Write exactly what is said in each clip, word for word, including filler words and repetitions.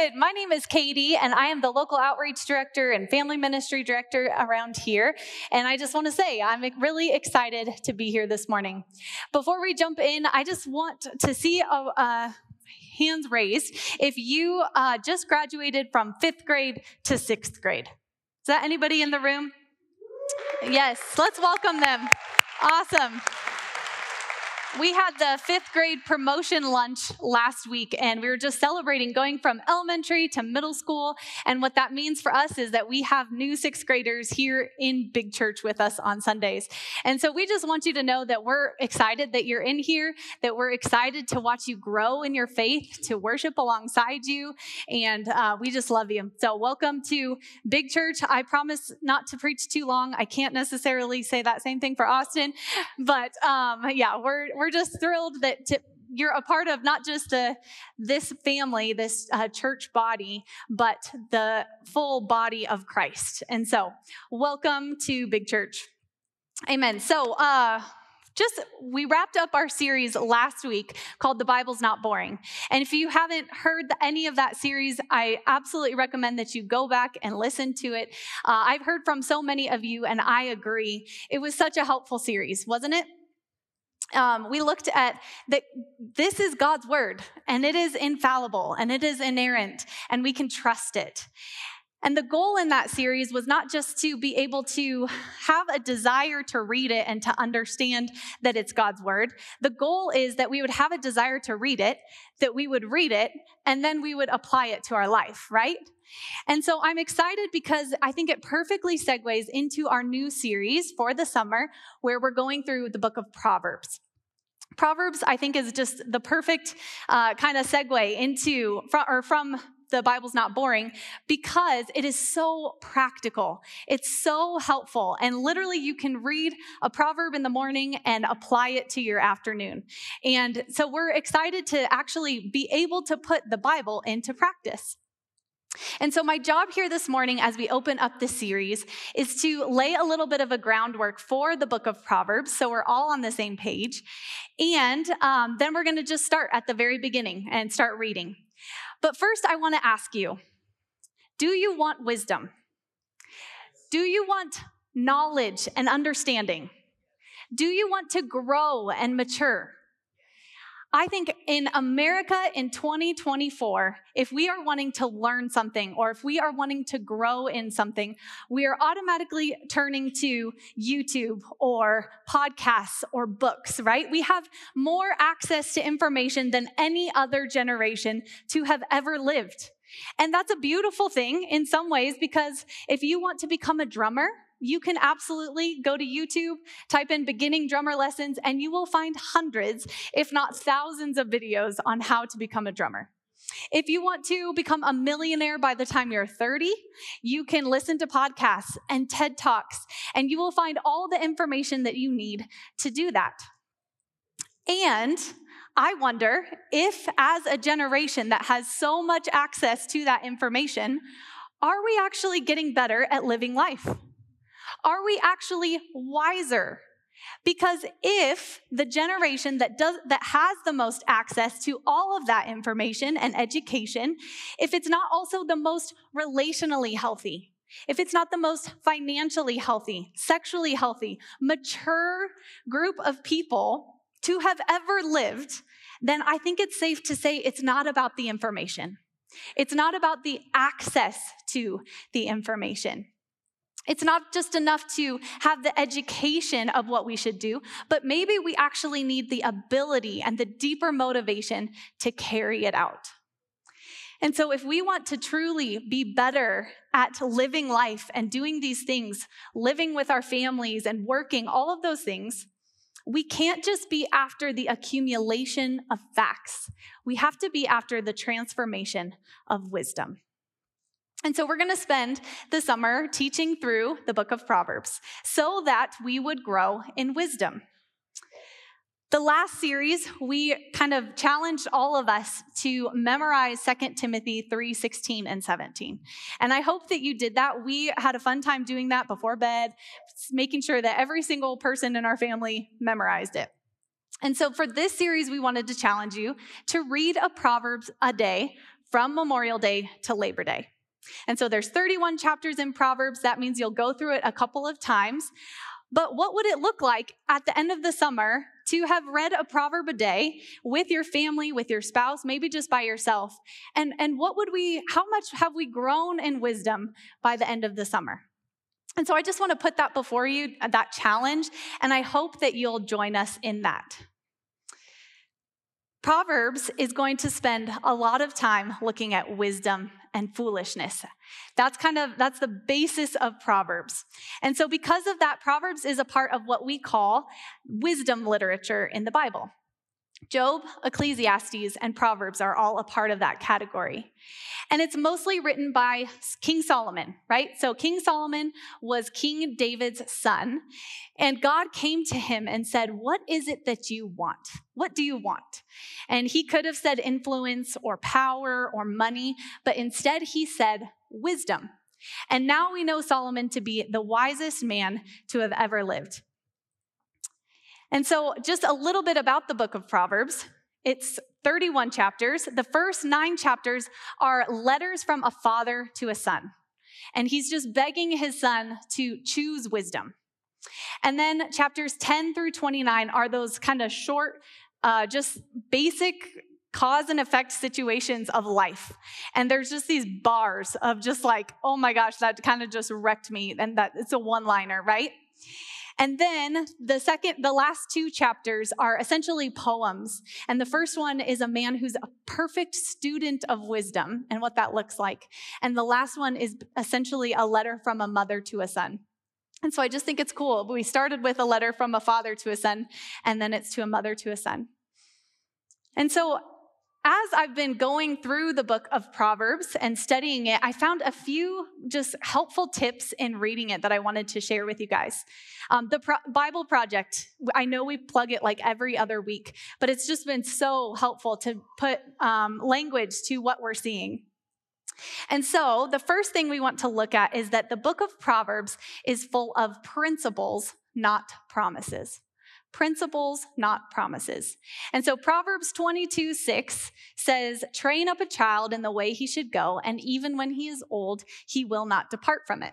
good. My name is Katie, and I am the local outreach director and family ministry director around here. And I just want to say, I'm really excited to be here this morning. Before we jump in, I just want to see a, a hands raised if you uh, just graduated from fifth grade to sixth grade. Is that anybody in the room? Yes, let's welcome them. Awesome. We had the fifth grade promotion lunch last week, and we were just celebrating going from elementary to middle school. And what that means for us is that we have new sixth graders here in Big Church with us on Sundays. And so we just want you to know that we're excited that you're in here, that we're excited to watch you grow in your faith, to worship alongside you. And uh, we just love you. So welcome to Big Church. I promise not to preach too long. I can't necessarily say that same thing for Austin, but um, yeah, we're, we're We're just thrilled that to, you're a part of not just a, this family, this uh, church body, but the full body of Christ. And so, welcome to Big Church. Amen. So, uh, just we wrapped up our series last week called The Bible's Not Boring. And if you haven't heard any of that series, I absolutely recommend that you go back and listen to it. Uh, I've heard from so many of you, and I agree. It was such a helpful series, wasn't it? Um, we looked at that this is God's word, and it is infallible, and it is inerrant, and we can trust it. And the goal in that series was not just to be able to have a desire to read it and to understand that it's God's word. The goal is that we would have a desire to read it, that we would read it, and then we would apply it to our life, right? And so I'm excited because I think it perfectly segues into our new series for the summer where we're going through the book of Proverbs. Proverbs, I think, is just the perfect uh, kind of segue into, from, or from The Bible's Not Boring, because it is so practical. It's so helpful. And literally you can read a proverb in the morning and apply it to your afternoon. And so we're excited to actually be able to put the Bible into practice. And so my job here this morning as we open up this series is to lay a little bit of a groundwork for the book of Proverbs so we're all on the same page. And um, then we're going to just start at the very beginning and start reading. But first, I want to ask you, do you want wisdom? Do you want knowledge and understanding? Do you want to grow and mature? I think in America in twenty twenty-four, if we are wanting to learn something or if we are wanting to grow in something, we are automatically turning to YouTube or podcasts or books, right? We have more access to information than any other generation to have ever lived. And that's a beautiful thing in some ways, because if you want to become a drummer, you can absolutely go to YouTube, type in beginning drummer lessons, and you will find hundreds, if not thousands of videos on how to become a drummer. If you want to become a millionaire by the time you're thirty, you can listen to podcasts and TED Talks, and you will find all the information that you need to do that. And I wonder if, as a generation that has so much access to that information, are we actually getting better at living life? Are we actually wiser? Because if the generation that does that has the most access to all of that information and education, if it's not also the most relationally healthy, if it's not the most financially healthy, sexually healthy, mature group of people to have ever lived, then I think it's safe to say it's not about the information. It's not about the access to the information. It's not just enough to have the education of what we should do, but maybe we actually need the ability and the deeper motivation to carry it out. And so if we want to truly be better at living life and doing these things, living with our families and working, all of those things, we can't just be after the accumulation of facts. We have to be after the transformation of wisdom. And so we're going to spend the summer teaching through the book of Proverbs so that we would grow in wisdom. The last series, we kind of challenged all of us to memorize Second Timothy three, sixteen, and seventeen. And I hope that you did that. We had a fun time doing that before bed, making sure that every single person in our family memorized it. And so for this series, we wanted to challenge you to read a Proverbs a day from Memorial Day to Labor Day. And so there's thirty-one chapters in Proverbs. That means you'll go through it a couple of times. But what would it look like at the end of the summer to have read a proverb a day with your family, with your spouse, maybe just by yourself? And, and what would we, how much have we grown in wisdom by the end of the summer? And so I just want to put that before you, that challenge, and I hope that you'll join us in that. Proverbs is going to spend a lot of time looking at wisdom and foolishness. That's kind of, that's the basis of Proverbs. And so because of that, Proverbs is a part of what we call wisdom literature in the Bible. Job, Ecclesiastes, and Proverbs are all a part of that category. And it's mostly written by King Solomon, right? So King Solomon was King David's son, and God came to him and said, "What is it that you want? What do you want?" And he could have said influence or power or money, but instead he said wisdom. And now we know Solomon to be the wisest man to have ever lived. And so just a little bit about the book of Proverbs. It's thirty-one chapters. The first nine chapters are letters from a father to a son. And he's just begging his son to choose wisdom. And then chapters ten through twenty-nine are those kind of short, uh, just basic cause and effect situations of life. And there's just these bars of just like, oh my gosh, that kind of just wrecked me. And that it's a one-liner, right? And then the second, the last two chapters are essentially poems. And the first one is a man who's a perfect student of wisdom and what that looks like. And the last one is essentially a letter from a mother to a son. And so I just think it's cool. We started with a letter from a father to a son, and then it's to a mother to a son. And so as I've been going through the book of Proverbs and studying it, I found a few just helpful tips in reading it that I wanted to share with you guys. Um, the Pro- Bible Project, I know we plug it like every other week, but it's just been so helpful to put um, language to what we're seeing. And so the first thing we want to look at is that the book of Proverbs is full of principles, not promises. Principles, not promises. And so Proverbs twenty-two six says, "Train up a child in the way he should go, and even when he is old, he will not depart from it."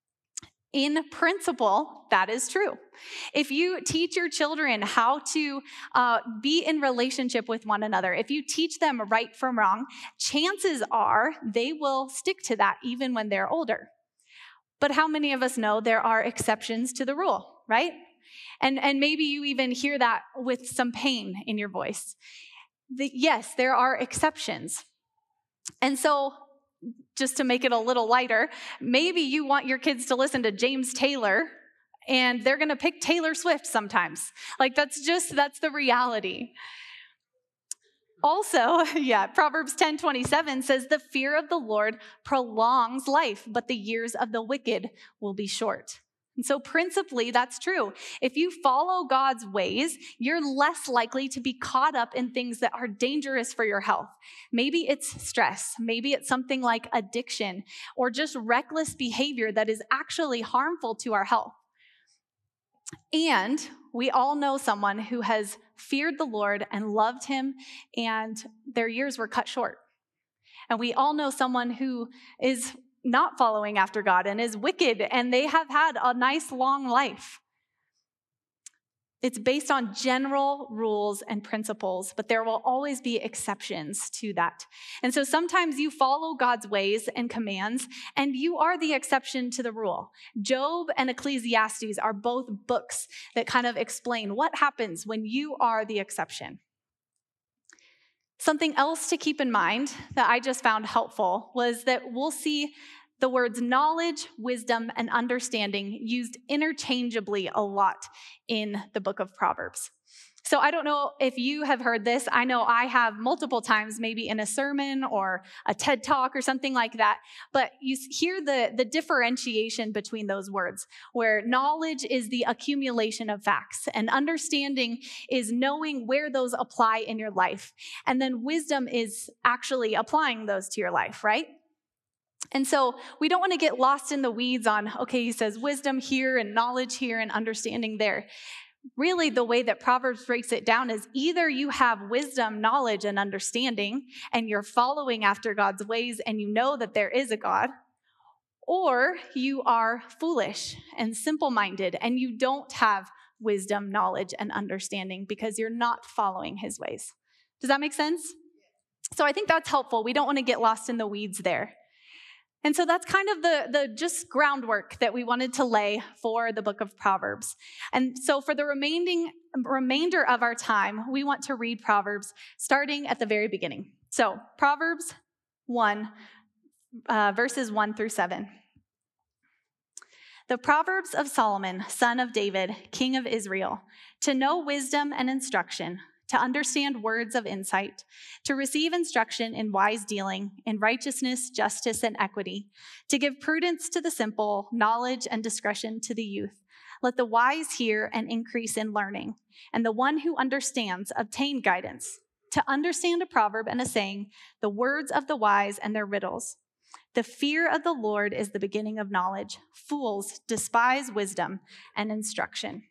In principle, that is true. If you teach your children how to uh, be in relationship with one another, if you teach them right from wrong, chances are they will stick to that even when they're older. But how many of us know there are exceptions to the rule, right? And, and maybe you even hear that with some pain in your voice. The, yes, there are exceptions. And so just to make it a little lighter, maybe you want your kids to listen to James Taylor and they're going to pick Taylor Swift sometimes. Like that's just, that's the reality. Also, yeah, Proverbs ten twenty-seven says, "The fear of the Lord prolongs life, but the years of the wicked will be short." And so principally, that's true. If you follow God's ways, you're less likely to be caught up in things that are dangerous for your health. Maybe it's stress. Maybe it's something like addiction or just reckless behavior that is actually harmful to our health. And we all know someone who has feared the Lord and loved him, and their years were cut short. And we all know someone who is not following after God and is wicked, and they have had a nice long life. It's based on general rules and principles, but there will always be exceptions to that. And so sometimes you follow God's ways and commands, and you are the exception to the rule. Job and Ecclesiastes are both books that kind of explain what happens when you are the exception. Something else to keep in mind that I just found helpful was that we'll see the words knowledge, wisdom, and understanding used interchangeably a lot in the book of Proverbs. So I don't know if you have heard this. I know I have multiple times, maybe in a sermon or a TED Talk or something like that. But you hear the, the differentiation between those words, where knowledge is the accumulation of facts, and understanding is knowing where those apply in your life. And then wisdom is actually applying those to your life, right? And so we don't want to get lost in the weeds on, okay, he says wisdom here and knowledge here and understanding there. Really, the way that Proverbs breaks it down is either you have wisdom, knowledge, and understanding, and you're following after God's ways, and you know that there is a God, or you are foolish and simple-minded, and you don't have wisdom, knowledge, and understanding because you're not following his ways. Does that make sense? So I think that's helpful. We don't want to get lost in the weeds there. And so that's kind of the, the just groundwork that we wanted to lay for the book of Proverbs. And so for the remaining remainder of our time, we want to read Proverbs starting at the very beginning. So Proverbs one, uh, verses one through seven. The Proverbs of Solomon, son of David, king of Israel, to know wisdom and instruction, to understand words of insight, to receive instruction in wise dealing, in righteousness, justice, and equity, to give prudence to the simple, knowledge and discretion to the youth. Let the wise hear and increase in learning, and the one who understands obtain guidance. To understand a proverb and a saying, the words of the wise and their riddles. The fear of the Lord is the beginning of knowledge. Fools despise wisdom and instruction.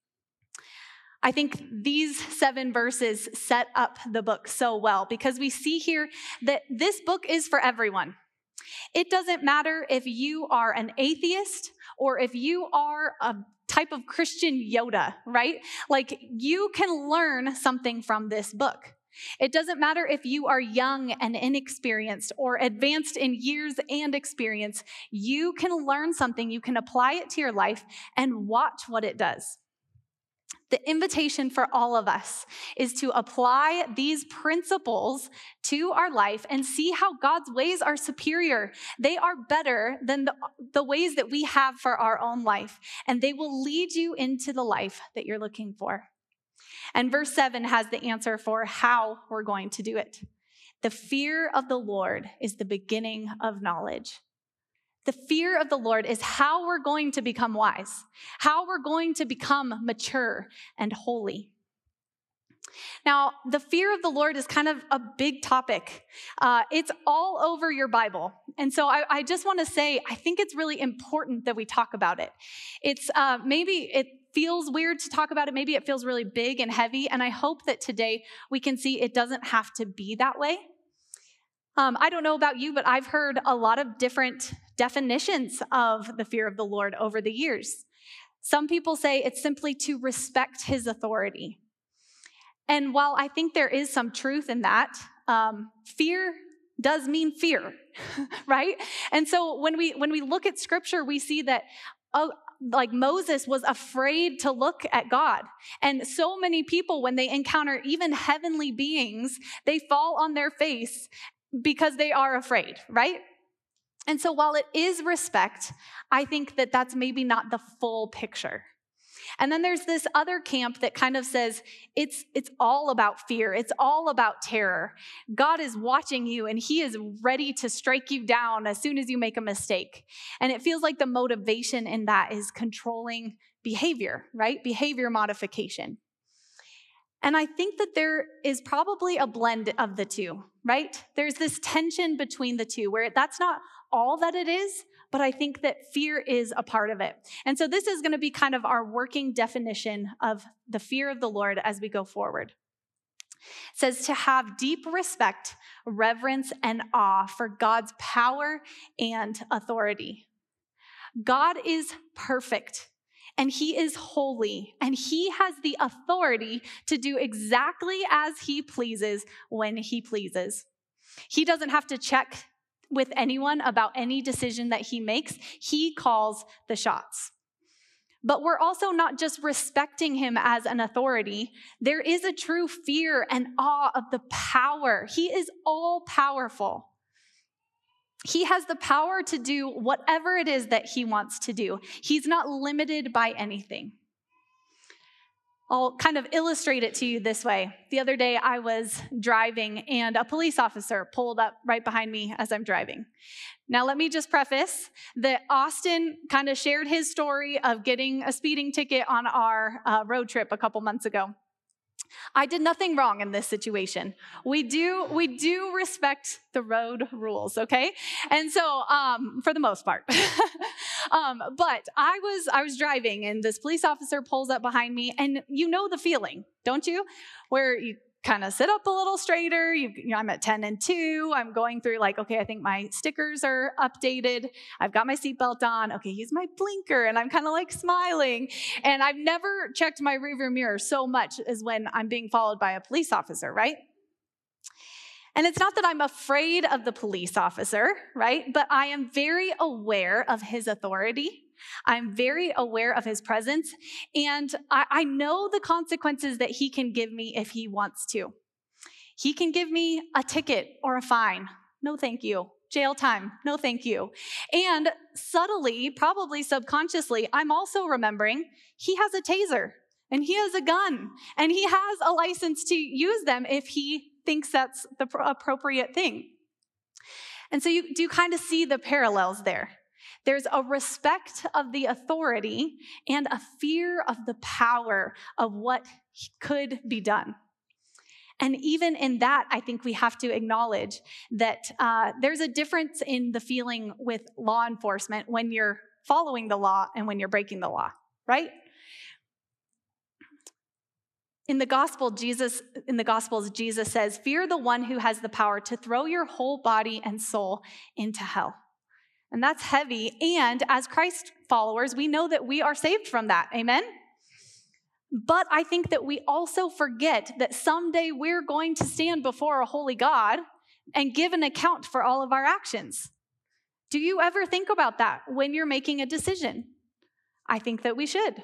I think these seven verses set up the book so well because we see here that this book is for everyone. It doesn't matter if you are an atheist or if you are a type of Christian Yoda, right? Like you can learn something from this book. It doesn't matter if you are young and inexperienced or advanced in years and experience. You can learn something, you can apply it to your life and watch what it does. The invitation for all of us is to apply these principles to our life and see how God's ways are superior. They are better than the, the ways that we have for our own life, and they will lead you into the life that you're looking for. And verse seven has the answer for how we're going to do it. The fear of the Lord is the beginning of knowledge. The fear of the Lord is how we're going to become wise, how we're going to become mature and holy. Now, the fear of the Lord is kind of a big topic. Uh, it's all over your Bible. And so I, I just want to say, I think it's really important that we talk about it. It's uh, maybe it feels weird to talk about it. Maybe it feels really big and heavy. And I hope that today we can see it doesn't have to be that way. Um, I don't know about you, but I've heard a lot of different definitions of the fear of the Lord over the years. Some people say it's simply to respect his authority. And while I think there is some truth in that, um, fear does mean fear, right? And so when we when we look at scripture, we see that uh, like Moses was afraid to look at God. And so many people, when they encounter even heavenly beings, they fall on their face because they are afraid, right? And so while it is respect, I think that that's maybe not the full picture. And then there's this other camp that kind of says it's it's all about fear. It's all about terror. God is watching you and he is ready to strike you down as soon as you make a mistake. And it feels like the motivation in that is controlling behavior, right? Behavior modification. And I think that there is probably a blend of the two, right? There's this tension between the two where that's not all that it is, but I think that fear is a part of it. And so this is going to be kind of our working definition of the fear of the Lord as we go forward. It says to have deep respect, reverence, and awe for God's power and authority. God is perfect. And he is holy, and he has the authority to do exactly as he pleases when he pleases. He doesn't have to check with anyone about any decision that he makes. He calls the shots. But we're also not just respecting him as an authority. There is a true fear and awe of the power. He is all powerful. He has the power to do whatever it is that he wants to do. He's not limited by anything. I'll kind of illustrate it to you this way. The other day I was driving and a police officer pulled up right behind me as I'm driving. Now let me just preface that Austin kind of shared his story of getting a speeding ticket on our uh, road trip a couple months ago. I did nothing wrong in this situation. We do we do respect the road rules, okay? And so, um, for the most part. Um, but I was I was driving, and this police officer pulls up behind me, and you know the feeling, don't you? Where you kind of sit up a little straighter. You, you know, I'm at ten and two. I'm going through like, okay, I think my stickers are updated. I've got my seatbelt on. Okay, use my blinker, and I'm kind of like smiling. And I've never checked my rearview mirror so much as when I'm being followed by a police officer, right? And it's not that I'm afraid of the police officer, right? But I am very aware of his authority. I'm very aware of his presence. And I, I know the consequences that he can give me if he wants to. He can give me a ticket or a fine. No, thank you. Jail time. No, thank you. And subtly, probably subconsciously, I'm also remembering he has a taser and he has a gun and he has a license to use them if he thinks that's the appropriate thing. And so you do kind of see the parallels there. There's a respect of the authority and a fear of the power of what could be done. And even in that, I think we have to acknowledge that uh, there's a difference in the feeling with law enforcement when you're following the law and when you're breaking the law, right? In the gospel, Jesus, in the Gospels, Jesus says, fear the one who has the power to throw your whole body and soul into hell. And that's heavy. And as Christ followers, we know that we are saved from that. Amen? But I think that we also forget that someday we're going to stand before a holy God and give an account for all of our actions. Do you ever think about that when you're making a decision? I think that we should.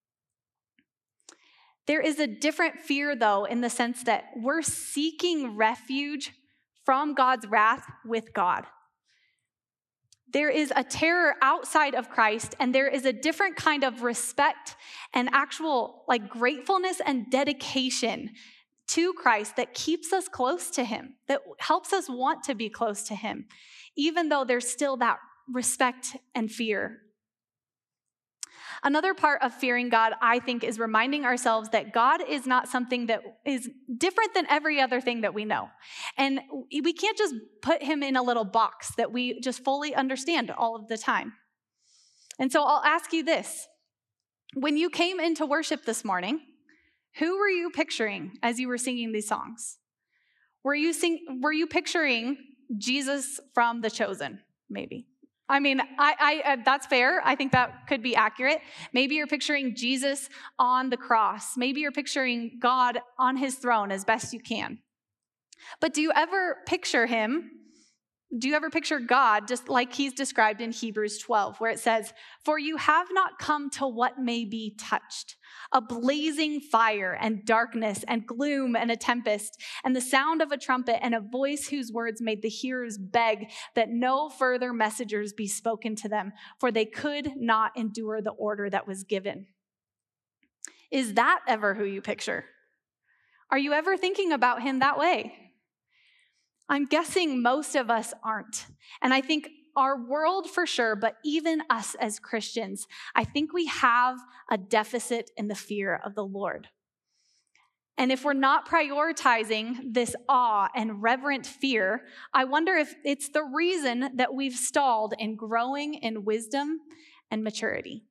There is a different fear, though, in the sense that we're seeking refuge from God's wrath with God. There is a terror outside of Christ, and there is a different kind of respect and actual like gratefulness and dedication to Christ that keeps us close to him, that helps us want to be close to him, even though there's still that respect and fear. Another part of fearing God, I think, is reminding ourselves that God is not something that is different than every other thing that we know. And we can't just put him in a little box that we just fully understand all of the time. And so I'll ask you this. When you came into worship this morning, who were you picturing as you were singing these songs? Were you sing, were you picturing Jesus from The Chosen, maybe? I mean, I, I, uh, that's fair. I think that could be accurate. Maybe you're picturing Jesus on the cross. Maybe you're picturing God on his throne as best you can. But do you ever picture him? Do you ever picture God just like he's described in Hebrews twelve, where it says, "For you have not come to what may be touched, a blazing fire and darkness and gloom and a tempest and the sound of a trumpet and a voice whose words made the hearers beg that no further messengers be spoken to them, for they could not endure the order that was given." Is that ever who you picture? Are you ever thinking about him that way? I'm guessing most of us aren't. And I think our world for sure, but even us as Christians, I think we have a deficit in the fear of the Lord. And if we're not prioritizing this awe and reverent fear, I wonder if it's the reason that we've stalled in growing in wisdom and maturity.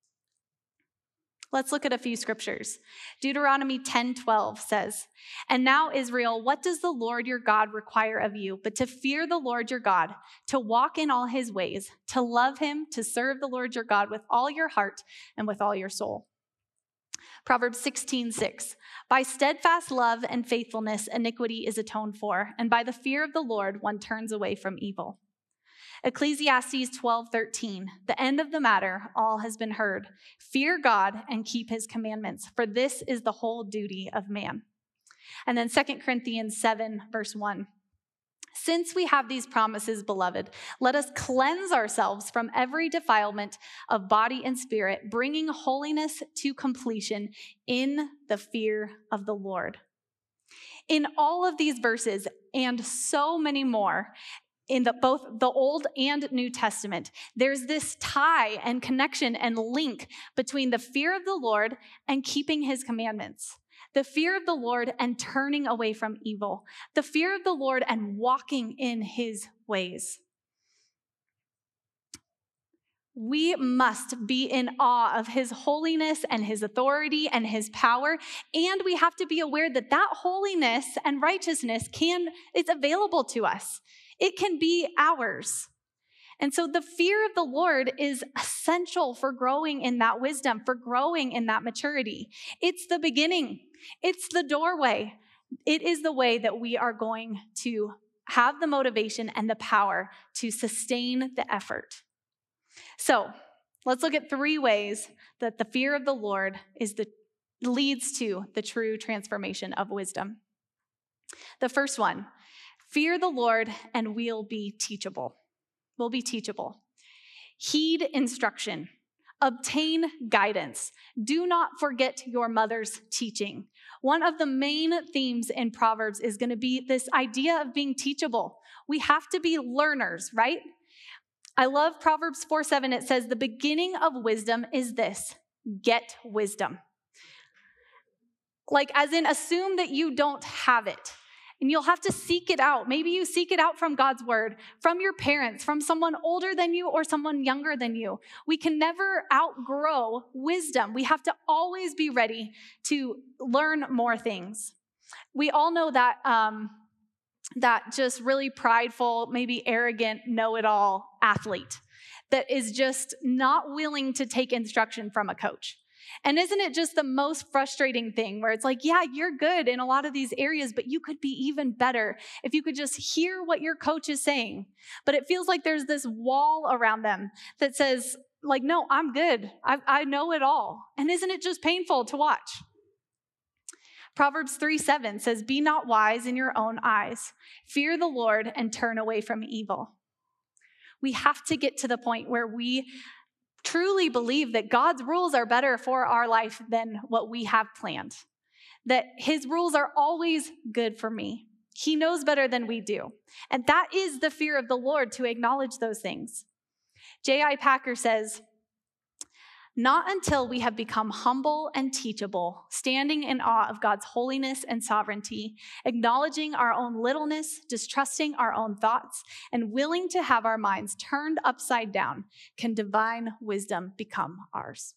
Let's look at a few scriptures. Deuteronomy ten twelve says, "And now, Israel, what does the Lord your God require of you but to fear the Lord your God, to walk in all his ways, to love him, to serve the Lord your God with all your heart and with all your soul?" Proverbs sixteen six, "By steadfast love and faithfulness, iniquity is atoned for, and by the fear of the Lord, one turns away from evil." Ecclesiastes twelve thirteen, "The end of the matter, all has been heard. Fear God and keep his commandments, for this is the whole duty of man." And then Second Corinthians seven, verse one, "Since we have these promises, beloved, let us cleanse ourselves from every defilement of body and spirit, bringing holiness to completion in the fear of the Lord." In all of these verses and so many more, in the, both the Old and New Testament, there's this tie and connection and link between the fear of the Lord and keeping his commandments. The fear of the Lord and turning away from evil. The fear of the Lord and walking in his ways. We must be in awe of his holiness and his authority and his power. And we have to be aware that that holiness and righteousness can, it's available to us. It can be ours. And so the fear of the Lord is essential for growing in that wisdom, for growing in that maturity. It's the beginning. It's the doorway. It is the way that we are going to have the motivation and the power to sustain the effort. So let's look at three ways that the fear of the Lord is the leads to the true transformation of wisdom. The first one, fear the Lord and we'll be teachable. We'll be teachable. Heed instruction. Obtain guidance. Do not forget your mother's teaching. One of the main themes in Proverbs is going to be this idea of being teachable. We have to be learners, right? I love Proverbs four seven. It says, the beginning of wisdom is this, get wisdom. Like, as in, assume that you don't have it. And you'll have to seek it out. Maybe you seek it out from God's word, from your parents, from someone older than you or someone younger than you. We can never outgrow wisdom. We have to always be ready to learn more things. We all know that um, that just really prideful, maybe arrogant, know-it-all athlete that is just not willing to take instruction from a coach. And isn't it just the most frustrating thing where it's like, yeah, you're good in a lot of these areas, but you could be even better if you could just hear what your coach is saying. But it feels like there's this wall around them that says, like, no, I'm good. I, I know it all. And isn't it just painful to watch? Proverbs three seven says, be not wise in your own eyes. Fear the Lord and turn away from evil. We have to get to the point where we truly believe that God's rules are better for our life than what we have planned. That his rules are always good for me. He knows better than we do. And that is the fear of the Lord, to acknowledge those things. J I Packer says, not until we have become humble and teachable, standing in awe of God's holiness and sovereignty, acknowledging our own littleness, distrusting our own thoughts, and willing to have our minds turned upside down, can divine wisdom become ours.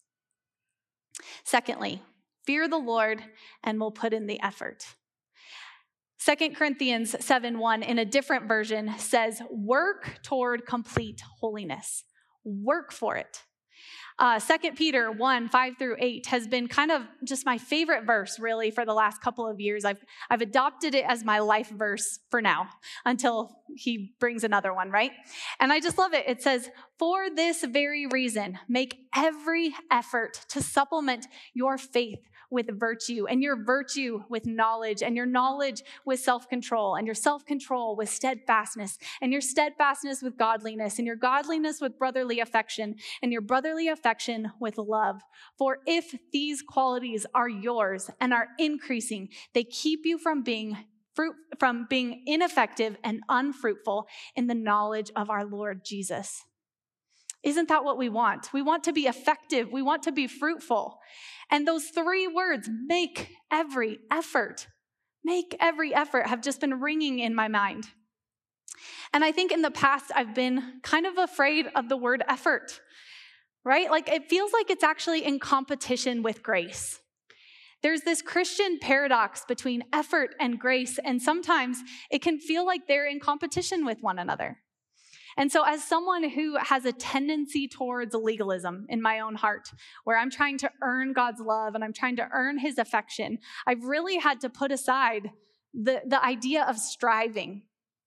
Secondly, fear the Lord and we'll put in the effort. Second Corinthians seven one in a different version says, work toward complete holiness. Work for it. Uh, Second Peter one, five through eight has been kind of just my favorite verse, really, for the last couple of years. I've, I've adopted it as my life verse for now, until he brings another one, right? And I just love it. It says, for this very reason, make every effort to supplement your faith with virtue, and your virtue with knowledge, and your knowledge with self-control, and your self-control with steadfastness, and your steadfastness with godliness, and your godliness with brotherly affection, and your brotherly affection with love. For if these qualities are yours and are increasing, they keep you from being fruit, from being ineffective and unfruitful in the knowledge of our Lord Jesus. Isn't that what we want? We want to be effective. We want to be fruitful. And those three words, make every effort, make every effort, have just been ringing in my mind. And I think in the past, I've been kind of afraid of the word effort, right? Like, it feels like it's actually in competition with grace. There's this Christian paradox between effort and grace, and sometimes it can feel like they're in competition with one another. And so as someone who has a tendency towards legalism in my own heart, where I'm trying to earn God's love and I'm trying to earn his affection, I've really had to put aside the, the idea of striving.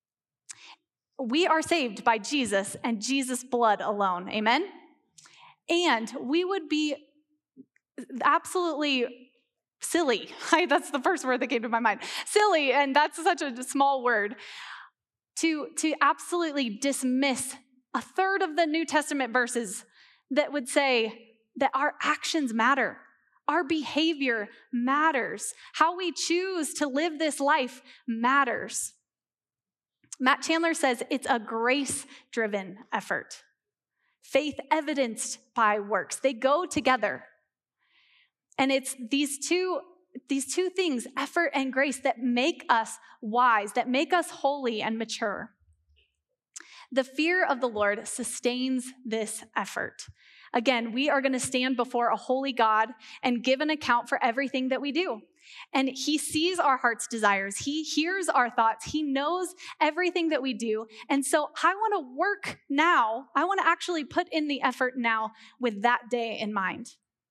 We are saved by Jesus and Jesus' blood alone, amen? And we would be absolutely silly. That's the first word that came to my mind. Silly, and that's such a small word. To, to absolutely dismiss a third of the New Testament verses that would say that our actions matter. Our behavior matters. How we choose to live this life matters. Matt Chandler says it's a grace-driven effort. Faith evidenced by works. They go together. And it's these two These two things, effort and grace, that make us wise, that make us holy and mature. The fear of the Lord sustains this effort. Again, we are going to stand before a holy God and give an account for everything that we do. And he sees our heart's desires. He hears our thoughts. He knows everything that we do. And so I want to work now. I want to actually put in the effort now with that day in mind.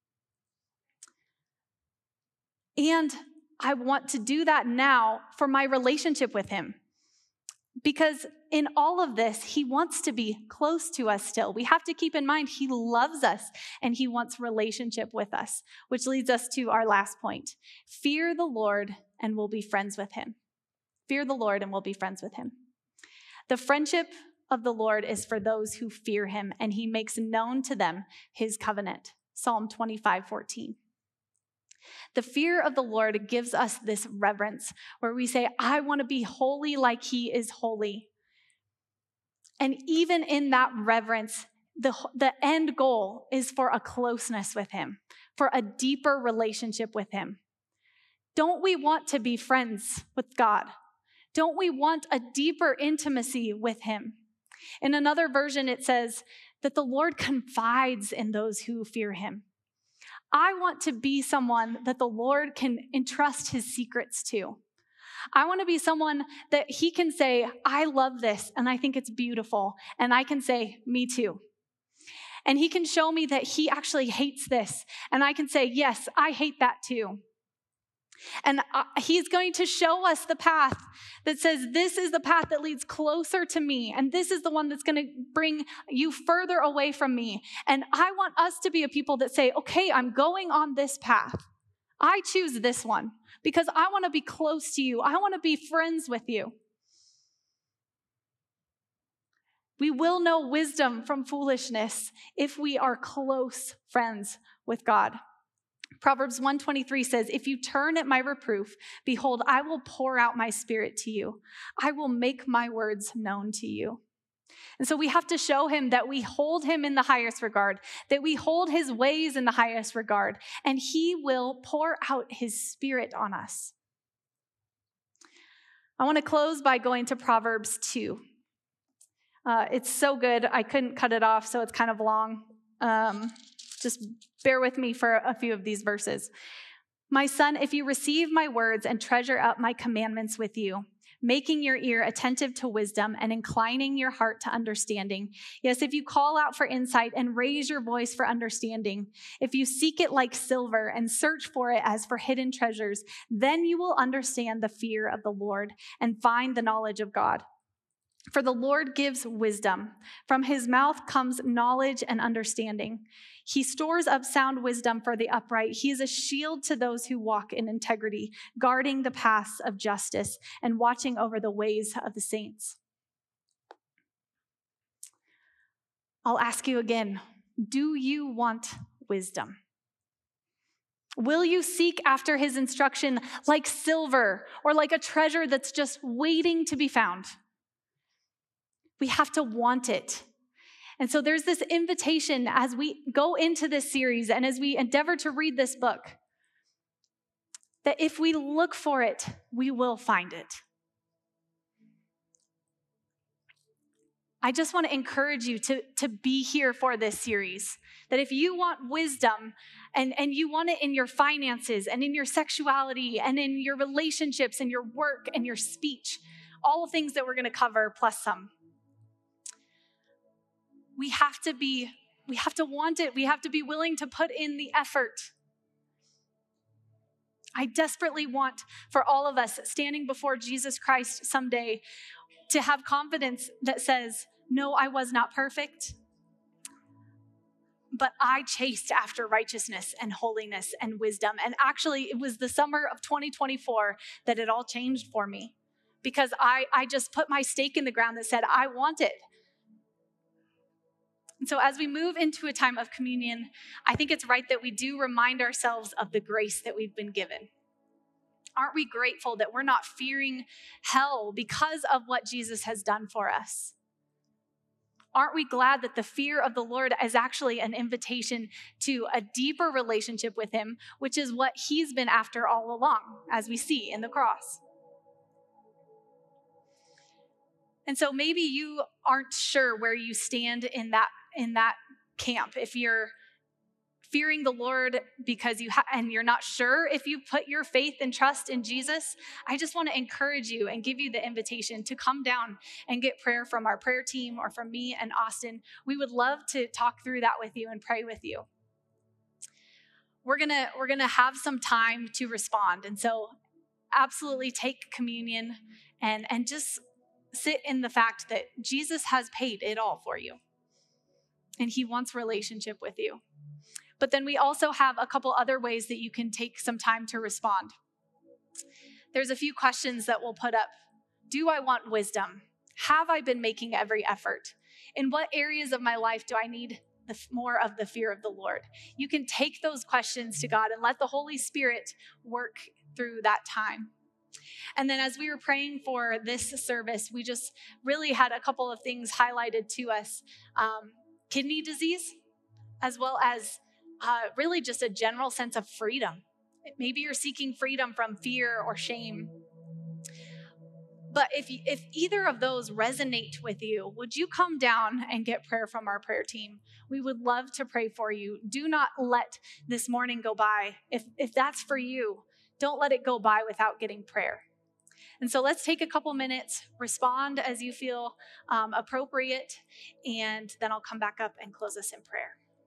And I want to do that now for my relationship with him. Because in all of this, he wants to be close to us still. We have to keep in mind he loves us and he wants relationship with us, which leads us to our last point. Fear the Lord and we'll be friends with him. Fear the Lord and we'll be friends with him. The friendship of the Lord is for those who fear him, and he makes known to them his covenant. Psalm twenty-five fourteen. The fear of the Lord gives us this reverence where we say, I want to be holy like he is holy. And even in that reverence, the, the end goal is for a closeness with him, for a deeper relationship with him. Don't we want to be friends with God? Don't we want a deeper intimacy with him? In another version, it says that the Lord confides in those who fear him. I want to be someone that the Lord can entrust his secrets to. I want to be someone that he can say, I love this, and I think it's beautiful. And I can say, me too. And he can show me that he actually hates this. And I can say, yes, I hate that too. And he's going to show us the path that says, this is the path that leads closer to me. And this is the one that's going to bring you further away from me. And I want us to be a people that say, okay, I'm going on this path. I choose this one because I want to be close to you. I want to be friends with you. We will know wisdom from foolishness if we are close friends with God. Proverbs one twenty-three says, if you turn at my reproof, behold, I will pour out my spirit to you. I will make my words known to you. And so we have to show him that we hold him in the highest regard, that we hold his ways in the highest regard, and he will pour out his spirit on us. I want to close by going to Proverbs two. Uh, it's so good. I couldn't cut it off, so it's kind of long. Um, just bear with me for a few of these verses. My son, if you receive my words and treasure up my commandments with you, making your ear attentive to wisdom and inclining your heart to understanding. Yes, if you call out for insight and raise your voice for understanding, if you seek it like silver and search for it as for hidden treasures, then you will understand the fear of the Lord and find the knowledge of God. For the Lord gives wisdom. From his mouth comes knowledge and understanding. He stores up sound wisdom for the upright. He is a shield to those who walk in integrity, guarding the paths of justice and watching over the ways of the saints. I'll ask you again, do you want wisdom? Will you seek after his instruction like silver or like a treasure that's just waiting to be found? We have to want it. And so there's this invitation as we go into this series and as we endeavor to read this book, that if we look for it, we will find it. I just want to encourage you to, to be here for this series. That if you want wisdom and, and you want it in your finances and in your sexuality and in your relationships and your work and your speech, all things that we're going to cover plus some. We have to be, we have to want it. We have to be willing to put in the effort. I desperately want for all of us standing before Jesus Christ someday to have confidence that says, no, I was not perfect, but I chased after righteousness and holiness and wisdom. And actually, it was the summer of twenty twenty-four that it all changed for me because I, I just put my stake in the ground that said, I want it. And so as we move into a time of communion, I think it's right that we do remind ourselves of the grace that we've been given. Aren't we grateful that we're not fearing hell because of what Jesus has done for us? Aren't we glad that the fear of the Lord is actually an invitation to a deeper relationship with him, which is what he's been after all along, as we see in the cross? And so maybe you aren't sure where you stand in that in that camp. If you're fearing the Lord because you ha- and you're not sure if you put your faith and trust in Jesus, I just want to encourage you and give you the invitation to come down and get prayer from our prayer team or from me and Austin. We would love to talk through that with you and pray with you. We're gonna we're gonna have some time to respond, and so absolutely take communion and and just sit in the fact that Jesus has paid it all for you, and he wants relationship with you. But then we also have a couple other ways that you can take some time to respond. There's a few questions that we'll put up. Do I want wisdom? Have I been making every effort? In what areas of my life do I need the, more of the fear of the Lord? You can take those questions to God and let the Holy Spirit work through that time. And then as we were praying for this service, we just really had a couple of things highlighted to us. Um, kidney disease, as well as uh, really just a general sense of freedom. Maybe you're seeking freedom from fear or shame. But if, if either of those resonate with you, would you come down and get prayer from our prayer team? We would love to pray for you. Do not let this morning go by. If, if that's for you, don't let it go by without getting prayer. And so let's take a couple minutes, respond as you feel um, appropriate, and then I'll come back up and close us in prayer.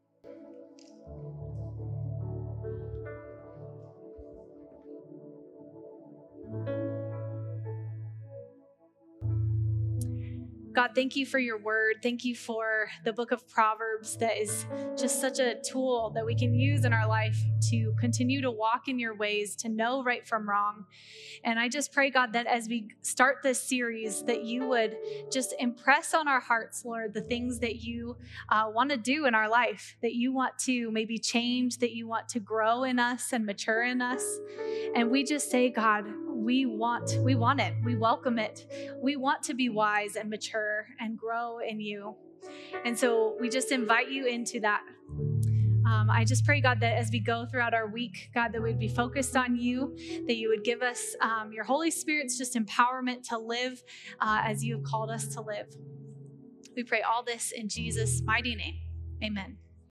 God, thank you for your word. Thank you for the book of Proverbs that is just such a tool that we can use in our life to continue to walk in your ways, to know right from wrong. And I just pray, God, that as we start this series, that you would just impress on our hearts, Lord, the things that you uh, want to do in our life, that you want to maybe change, that you want to grow in us and mature in us. And we just say, God, we want, we want it. We welcome it. We want to be wise and mature and grow in you. And so we just invite you into that. Um, I just pray, God, that as we go throughout our week, God, that we'd be focused on you, that you would give us um, your Holy Spirit's just empowerment to live uh, as you have called us to live. We pray all this in Jesus' mighty name. Amen.